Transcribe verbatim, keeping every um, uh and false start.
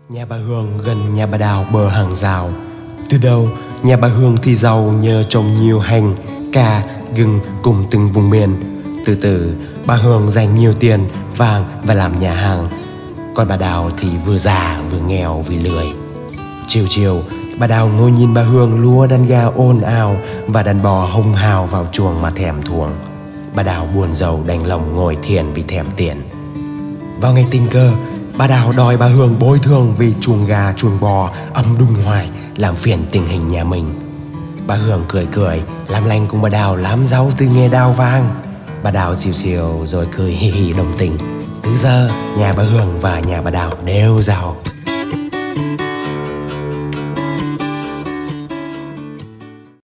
Nhà bà Hương gần nhà bà Đào bờ hàng rào. Từ đầu, nhà bà Hương thì giàu nhờ trồng nhiều hành, cà, gừng cùng từng vùng miền. Từ từ, bà Hương dành nhiều tiền, vàng và làm nhà hàng. Còn bà Đào thì vừa già vừa nghèo vì lười. Chiều chiều, bà Đào ngồi nhìn bà Hương lúa đàn gà ồn ào và đàn bò hông hào vào chuồng mà thèm thuồng. Bà Đào buồn rầu đành lòng ngồi thiền vì thèm tiền. Vào ngày tình cờ, bà Đào đòi bà Hương bồi thường vì chuồng gà chuồng bò ầm đùng hoài làm phiền tình hình nhà mình. Bà Hương cười cười làm lành cùng bà Đào làm giàu từ nghề đào vàng. Bà Đào xìu xìu rồi cười hì hì đồng tình. Từ giờ nhà bà Hương và nhà bà Đào đều giàu.